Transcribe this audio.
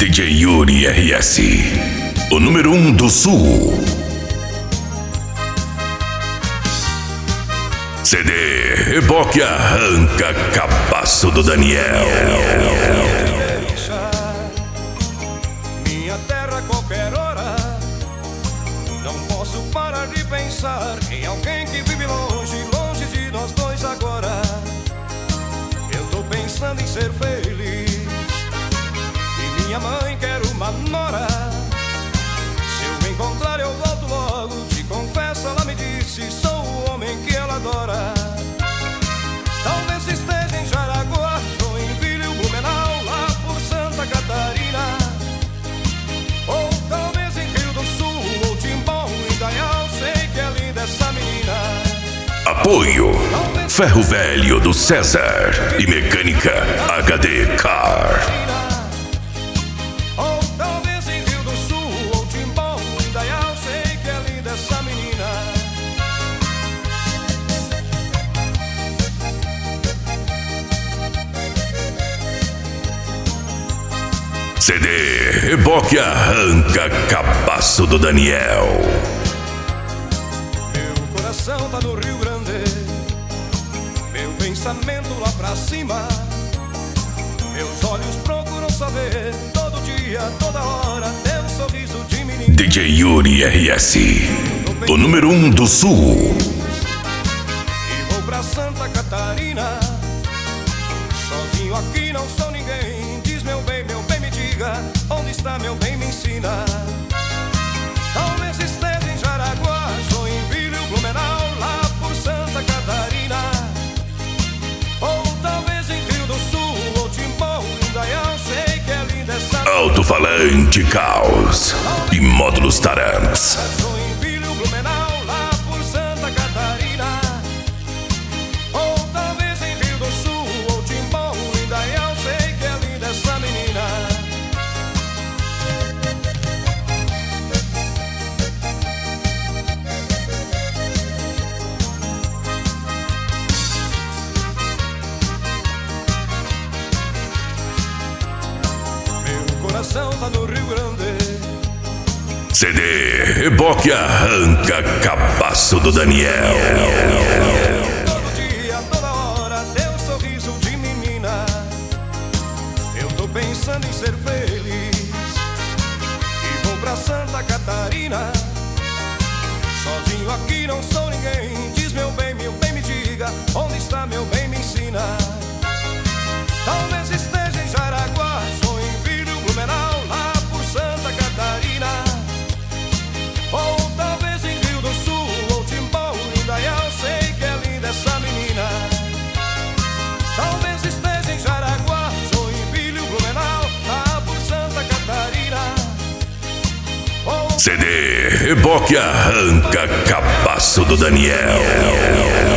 DJ Yuri RS, o número 1 do Sul. CD Reboque Arranca Cabaço do Daniel. Minha terra a qualquer hora. Não posso parar de pensar em alguém que vive longe, longe de nós dois agora. Eu tô pensando em ser feliz. E minha mãe quer uma nora. Se eu encontrar eu volto logo. Te confesso, ela me disse, sou o homem que ela adora. Talvez esteja em Jaraguá, Joinville, Blumenau, lá por Santa Catarina. Ou talvez em Rio do Sul, ou Timbó, Indaial, sei que é linda essa menina. Apoio Ferro Velho do César e Mecânica HD Car. Ou talvez em Rio do Sul, ou Timbó, Indaial, sei que é linda essa menina. CD Reboque Arranca Cabaço do Daniel. Meu coração tá no Rio Grande, meu pensamento lá pra cima. Meus olhos procuram saber todo dia, toda hora, teu sorriso de menina. DJ Yuri RS, o número 1 do Sul. E vou pra Santa Catarina, sozinho aqui não sou ninguém. Diz meu bem me diga, onde está meu bem, me ensina. Talvez esteja em Jaraguá, Joinville, Blumenau, lá por Santa Catarina. Ou talvez em Rio do Sul, ou Timbó, Indaial, sei que é linda essa. Alto-falante Caos e módulos Taramps. Joinville, Blumenau, lá por Santa Catarina. Ou talvez em Rio do Sul, ou Timbó, Indaial, sei que é linda essa menina. Meu coração tá no Rio Grande. CD Reboque Arranca Cabaço do Daniel. Todo dia, toda hora, teu sorriso de menina. Eu tô pensando em ser feliz. E vou pra Santa Catarina, sozinho aqui não sou ninguém. Diz meu bem me diga, onde está meu bem, me ensina. Talvez esteja em Jaraguá, Joinville, Blumenau, lá por Santa Catarina. Ou talvez em Rio do Sul, ou Timbó, Indaial, sei que é linda essa menina. Talvez esteja em Jaraguá, Joinville, Blumenau, lá por Santa Catarina. Ou CD Reboque Arranca Cabaço do Daniel.